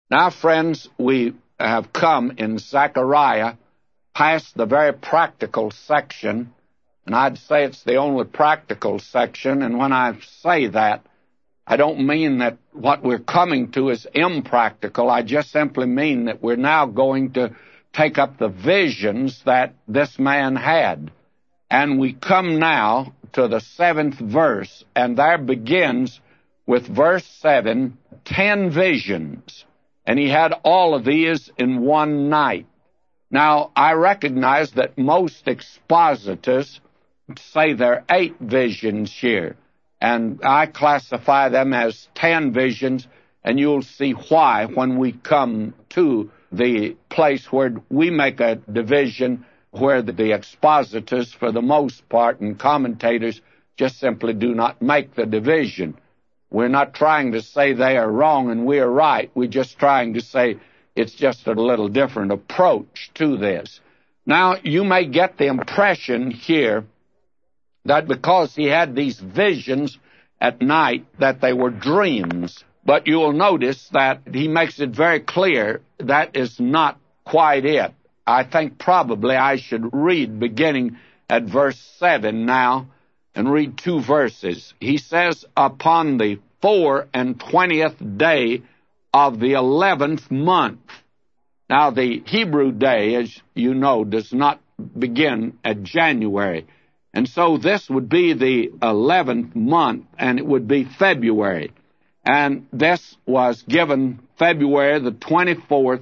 Now, friends, we have come in Zechariah past the very practical section, and I'd say it's the only practical section, and when I say that, I don't mean that what we're coming to is impractical. I just simply mean that we're now going to take up the visions that this man had. And we come now to the 7th verse, and there begins with verse 7, 10 visions. And he had all of these in one night. Now, I recognize that most expositors say there are 8 visions here, and I classify them as 10 visions, and you'll see why when we come to the place where we make a division where the expositors, for the most part, and commentators just simply do not make the division. We're not trying to say they are wrong and we are right. We're just trying to say it's just a little different approach to this. Now, you may get the impression here that because he had these visions at night that they were dreams. But you will notice that he makes it very clear that is not quite it. I think probably I should read beginning at verse 7 now and read 2 verses. He says, upon the 24th day of the 11th month. Now, the Hebrew day, as you know, does not begin at January. And so this would be the 11th month, and it would be February. And this was given February the 24th,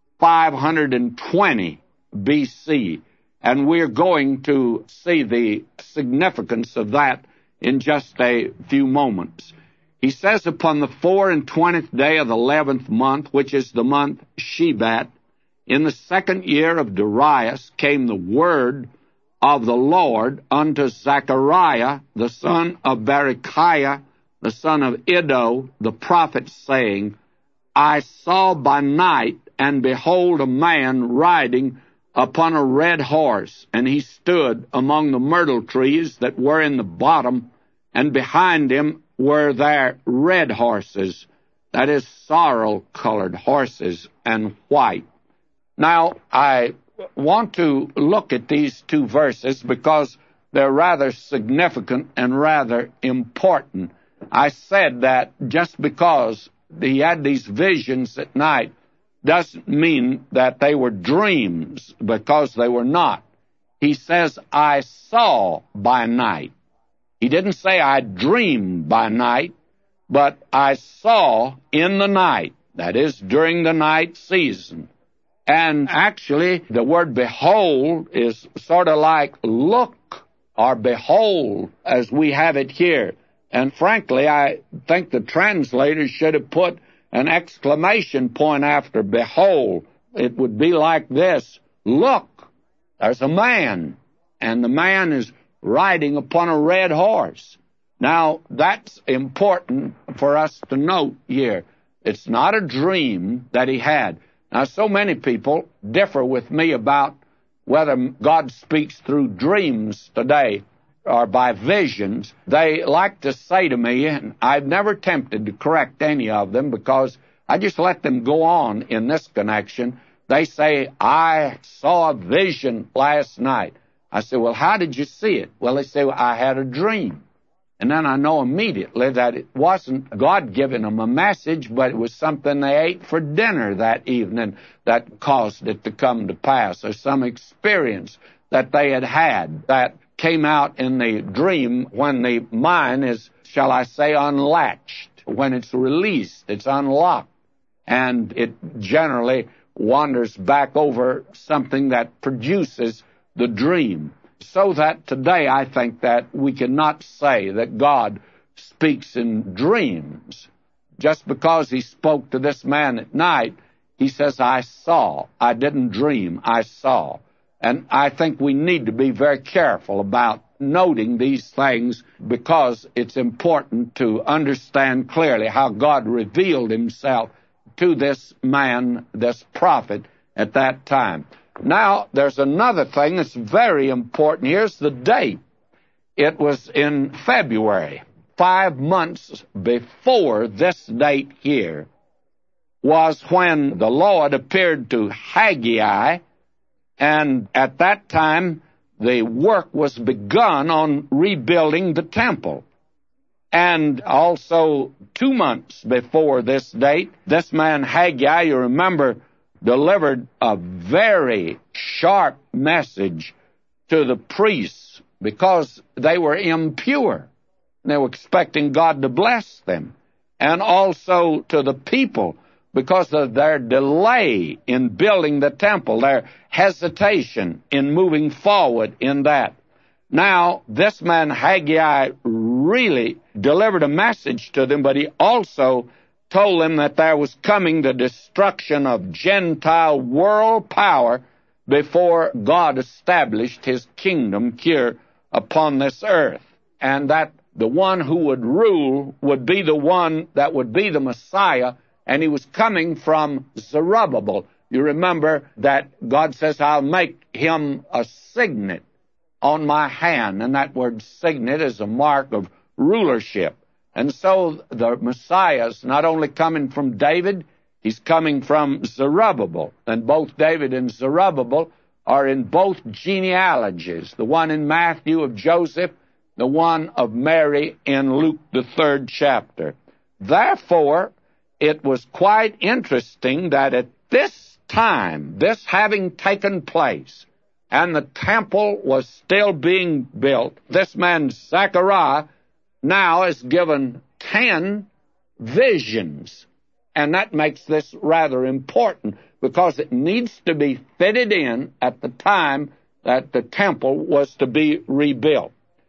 520 B.C. And we're going to see the significance of that in just a few moments. He says, upon the 24th day of the 11th month, which is the month Shebat, in the 2nd year of Darius came the word of the Lord unto Zechariah, the son of Berechiah, the son of Iddo, the prophet, saying, I saw by night, and behold, a man riding upon a red horse, and he stood among the myrtle trees that were in the bottom, and behind him were there red horses, that is, sorrel-colored horses, and white. Now, I want to look at these 2 verses because they're rather significant and rather important. I said that just because he had these visions at night doesn't mean that they were dreams, because they were not. He says, I saw by night. He didn't say I dreamed by night, but I saw in the night, that is, during the night season. And actually, the word behold is sort of like look or behold, as we have it here. And frankly, I think the translators should have put an exclamation point after behold. It would be like this: look, there's a man, and the man is riding upon a red horse. Now, that's important for us to note here. It's not a dream that he had. Now, so many people differ with me about whether God speaks through dreams today or by visions. They like to say to me, and I've never attempted to correct any of them because I just let them go on in this connection. They say, I saw a vision last night. I say, well, how did you see it? Well, they say, well, I had a dream. And then I know immediately that it wasn't God giving them a message, but it was something they ate for dinner that evening that caused it to come to pass, or some experience that they had had that came out in the dream when the mind is, shall I say, unlatched. When it's released, it's unlocked, and it generally wanders back over something that produces the dream. So that today I think that we cannot say that God speaks in dreams. Just because he spoke to this man at night, he says, I saw. I didn't dream, I saw. And I think we need to be very careful about noting these things because it's important to understand clearly how God revealed himself to this man, this prophet, at that time. Now, there's another thing that's very important. Here's the date. It was in February, 5 months before this date here, was when the Lord appeared to Haggai, and at that time the work was begun on rebuilding the temple. And also 2 months before this date, this man Haggai, you remember, delivered a very sharp message to the priests because they were impure. They were expecting God to bless them. And also to the people because of their delay in building the temple, their hesitation in moving forward in that. Now, this man Haggai really delivered a message to them, but he also told them that there was coming the destruction of Gentile world power before God established his kingdom here upon this earth, and that the one who would rule would be the one that would be the Messiah, and he was coming from Zerubbabel. You remember that God says, I'll make him a signet on my hand, and that word signet is a mark of rulership. And so the Messiah is not only coming from David, he's coming from Zerubbabel. And both David and Zerubbabel are in both genealogies, the one in Matthew of Joseph, the one of Mary in Luke, the 3rd chapter. Therefore, it was quite interesting that at this time, this having taken place, and the temple was still being built, this man Zechariah now is given 10 visions. And that makes this rather important because it needs to be fitted in at the time that the temple was to be rebuilt.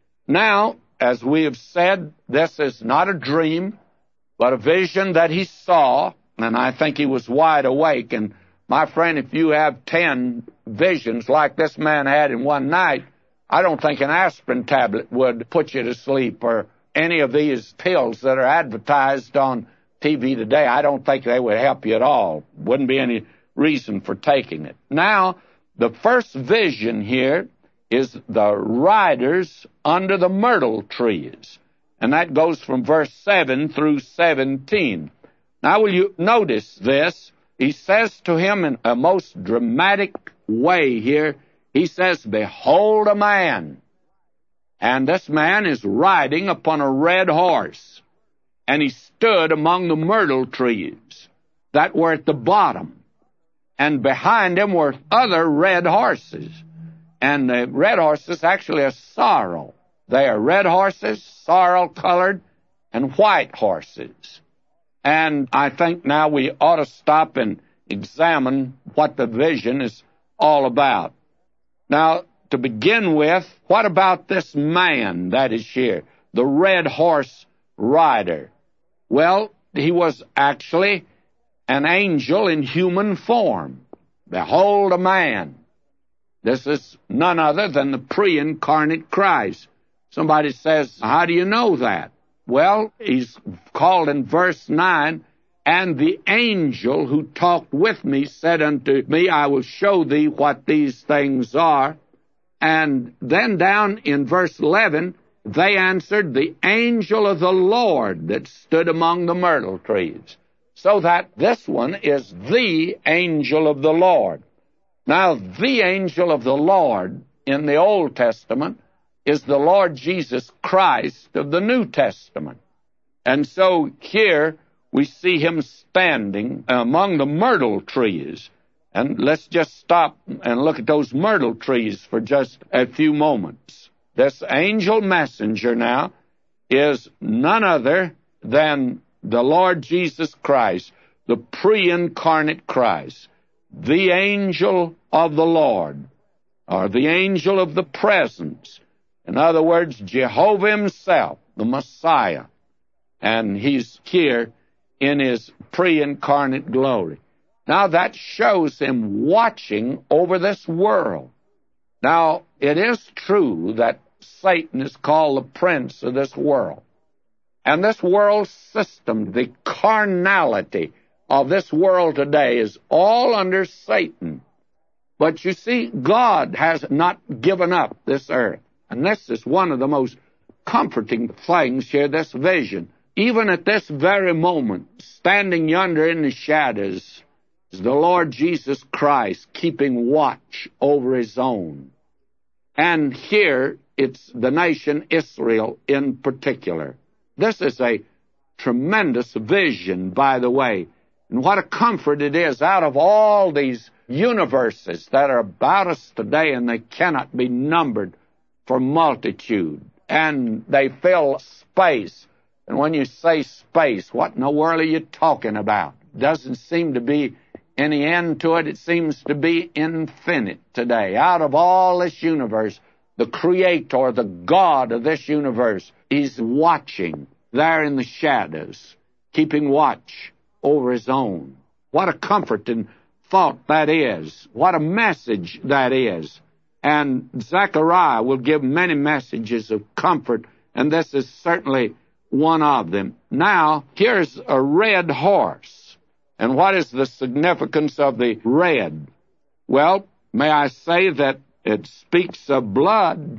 Now, as we have said, this is not a dream, but a vision that he saw, and I think he was wide awake. And my friend, if you have 10 visions like this man had in one night, I don't think an aspirin tablet would put you to sleep, or any of these pills that are advertised on TV today. I don't think they would help you at all. Wouldn't be any reason for taking it. Now, the first vision here is the riders under the myrtle trees. And that goes from verse 7 through 17. Now, will you notice this? He says to him in a most dramatic way here, he says, behold a man. And this man is riding upon a red horse. And he stood among the myrtle trees that were at the bottom. And behind him were other red horses. And the red horses actually are sorrel. They are red horses, sorrel-colored, and white horses. And I think now we ought to stop and examine what the vision is all about. Now, to begin with, what about this man that is here, the red horse rider? Well, he was actually an angel in human form. Behold a man. This is none other than the pre-incarnate Christ. Somebody says, how do you know that? Well, he's called in verse 9, and the angel who talked with me said unto me, I will show thee what these things are. And then down in verse 11, they answered, the angel of the Lord that stood among the myrtle trees. So that this one is the angel of the Lord. Now, the angel of the Lord in the Old Testament is the Lord Jesus Christ of the New Testament. And so here we see him standing among the myrtle trees. And let's just stop and look at those myrtle trees for just a few moments. This angel messenger now is none other than the Lord Jesus Christ, the pre-incarnate Christ, the angel of the Lord, or the angel of the presence. In other words, Jehovah himself, the Messiah. And he's here in his pre-incarnate glory. Now that shows him watching over this world. Now, it is true that Satan is called the prince of this world. And this world system, the carnality of this world today is all under Satan. But you see, God has not given up this earth. And this is one of the most comforting things here, this vision. even at this very moment, standing yonder in the shadows, is the Lord Jesus Christ keeping watch over his own. And here it's the nation Israel in particular. This is a tremendous vision, by the way. And what a comfort it is out of all these universes that are about us today, and they cannot be numbered for multitude. And they fill space. And when you say space, what in the world are you talking about? Doesn't seem to be any end to it. It seems to be infinite today. Out of all this universe, the creator, the God of this universe, is watching there in the shadows, keeping watch over his own. What a comfort and thought that is. What a message that is. And Zechariah will give many messages of comfort, and this is certainly one of them. Now, here's a red horse. And what is the significance of the red? Well, may I say that it speaks of blood,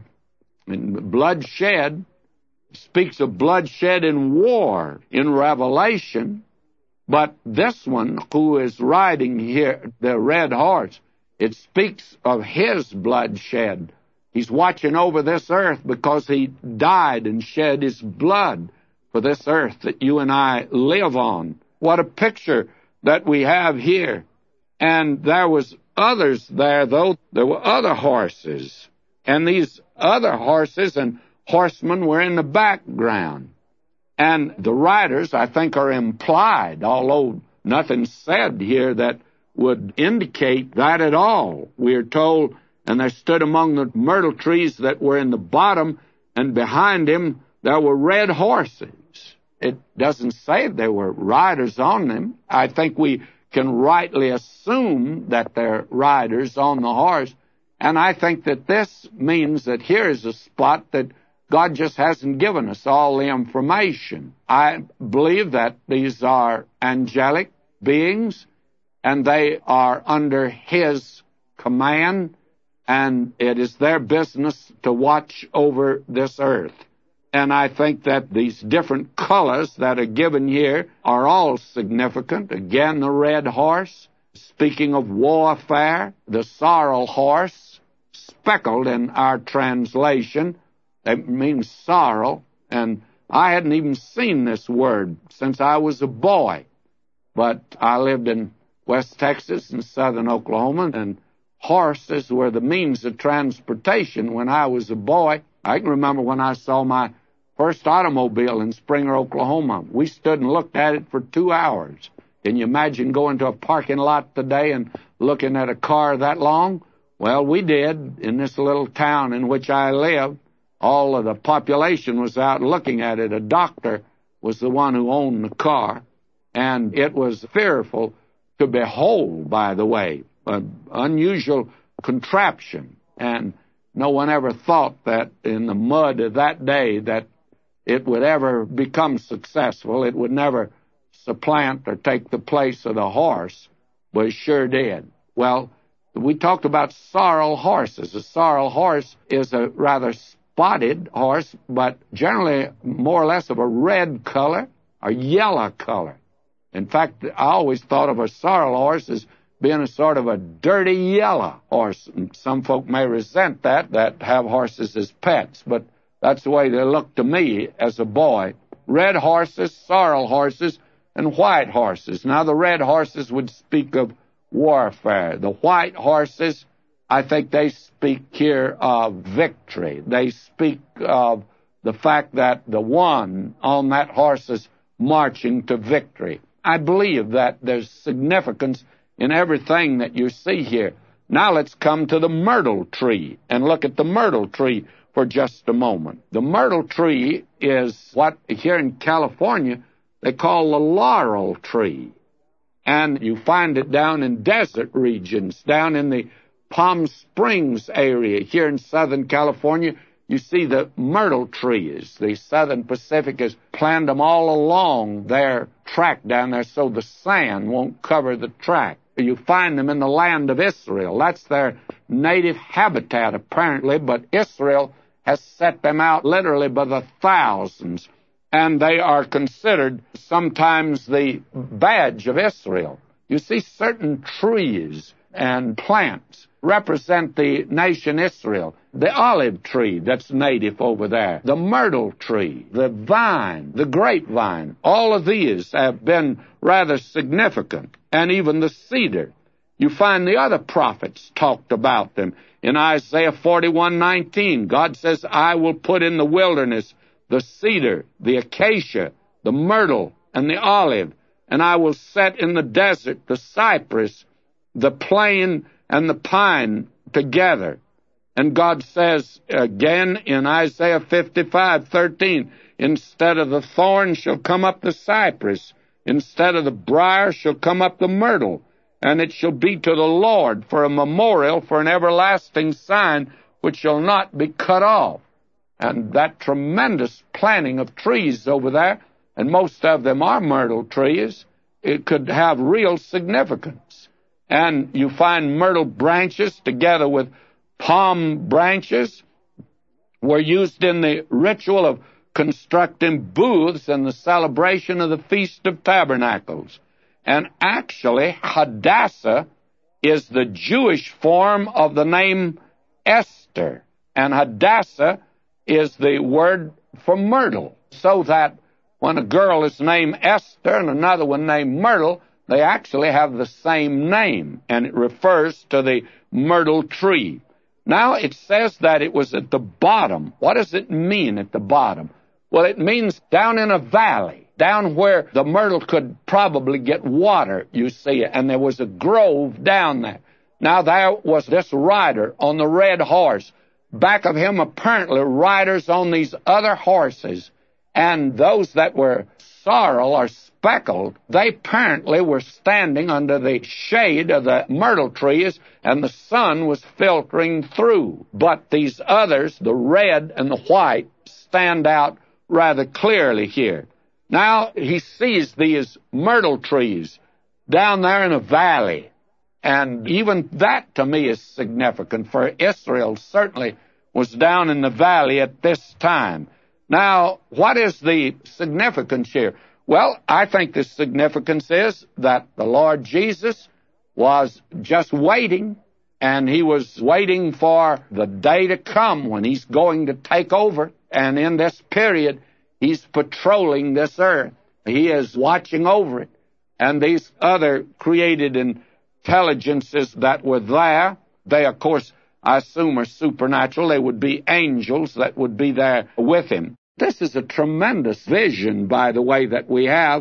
and bloodshed. It speaks of bloodshed in war in Revelation. But this one, who is riding here, the red horse, it speaks of his bloodshed. He's watching over this earth because he died and shed his blood for this earth that you and I live on. What a picture that we have here. And there was others there, though. There were other horses. And these other horses and horsemen were in the background. And the riders, I think, are implied, although nothing's said here that would indicate that at all. We are told, and there stood among the myrtle trees that were in the bottom, and behind him there were red horses. It doesn't say there were riders on them. I think we can rightly assume that they're riders on the horse. And I think that this means that here is a spot that God just hasn't given us all the information. I believe that these are angelic beings, and they are under his command, and it is their business to watch over this earth. And I think that these different colors that are given here are all significant. Again, the red horse, speaking of warfare, the sorrel horse, speckled in our translation, it means sorrow, and I hadn't even seen this word since I was a boy. But I lived in West Texas and southern Oklahoma, and horses were the means of transportation when I was a boy. I can remember when I saw my first automobile in Springer, Oklahoma. We stood and looked at it for 2 hours. Can you imagine going to a parking lot today and looking at a car that long? Well, we did in this little town in which I lived. All of the population was out looking at it. A doctor was the one who owned the car, and it was fearful to behold, by the way, an unusual contraption. And no one ever thought that in the mud of that day that it would ever become successful. It would never supplant or take the place of the horse, but it sure did. Well, we talked about sorrel horses. A sorrel horse is a rather spotted horse, but generally more or less of a red color or yellow color. In fact, I always thought of a sorrel horse as being a sort of a dirty yellow horse. And some folk may resent that have horses as pets, but that's the way they looked to me as a boy. Red horses, sorrel horses, and white horses. Now, the red horses would speak of warfare. The white horses, I think they speak here of victory. They speak of the fact that the one on that horse is marching to victory. I believe that there's significance in everything that you see here. Now let's come to the myrtle tree and look at the myrtle tree for just a moment. The myrtle tree is what here in California they call the laurel tree. And you find it down in desert regions, down in the Palm Springs area. Here in Southern California, you see the myrtle trees. The Southern Pacific has planted them all along their track down there so the sand won't cover the track. You find them in the land of Israel. That's their native habitat, apparently, but Israel has set them out literally by the thousands. and they are considered sometimes the badge of Israel. You see, certain trees and plants represent the nation Israel. The olive tree that's native over there, the myrtle tree, the vine, the grapevine, all of these have been rather significant, and even the cedar. You find the other prophets talked about them. In Isaiah 41:19, God says, I will put in the wilderness the cedar, the acacia, the myrtle, and the olive, and I will set in the desert the cypress, the plane, and the pine together. And God says again in Isaiah 55:13, instead of the thorn shall come up the cypress, instead of the briar shall come up the myrtle, and it shall be to the Lord for a memorial, for an everlasting sign, which shall not be cut off. And that tremendous planting of trees over there, and most of them are myrtle trees, it could have real significance. And you find myrtle branches together with palm branches were used in the ritual of constructing booths in the celebration of the Feast of Tabernacles. And actually, Hadassah is the Jewish form of the name Esther. And Hadassah is the word for myrtle. So that when a girl is named Esther and another one named Myrtle, they actually have the same name, and it refers to the myrtle tree. Now it says that it was at the bottom. What does it mean at the bottom? Well, it means down in a valley, down where the myrtle could probably get water, you see, and there was a grove down there. Now there was this rider on the red horse. Back of him, apparently, riders on these other horses, and those that were sorrel or speckled, they apparently were standing under the shade of the myrtle trees, and the sun was filtering through. But these others, the red and the white, stand out rather clearly here. Now he sees these myrtle trees down there in a valley, and even that to me is significant, for Israel certainly was down in the valley at this time. Now, what is the significance here? Well, I think the significance is that the Lord Jesus was just waiting, and he was waiting for the day to come when he's going to take over. And in this period, he's patrolling this earth. He is watching over it. And these other created intelligences that were there, they, of course, I assume are supernatural. They would be angels that would be there with him. This is a tremendous vision, by the way, that we have.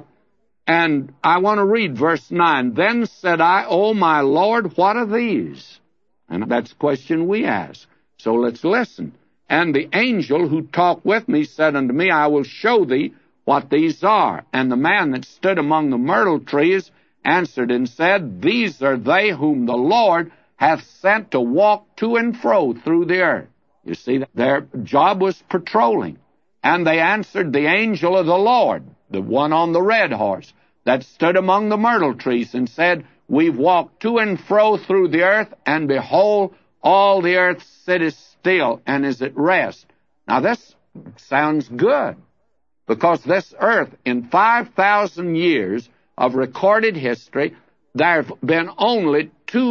And I want to read verse 9. Then said I, O my Lord, what are these? And that's the question we ask. So let's listen. And the angel who talked with me said unto me, I will show thee what these are. And the man that stood among the myrtle trees answered and said, These are they whom the Lord hath sent to walk to and fro through the earth. You see, their job was patrolling. And they answered the angel of the Lord, the one on the red horse, that stood among the myrtle trees, and said, We've walked to and fro through the earth, and behold, all the earth sitteth still and is at rest. Now this sounds good, because this earth, in 5,000 years of recorded history, there have been only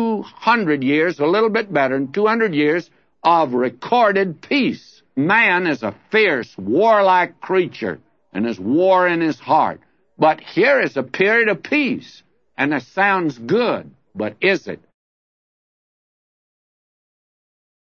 200 years, a little bit better than 200 years, of recorded peace. Man is a fierce, warlike creature, and has war in his heart. But here is a period of peace, and it sounds good, but is it?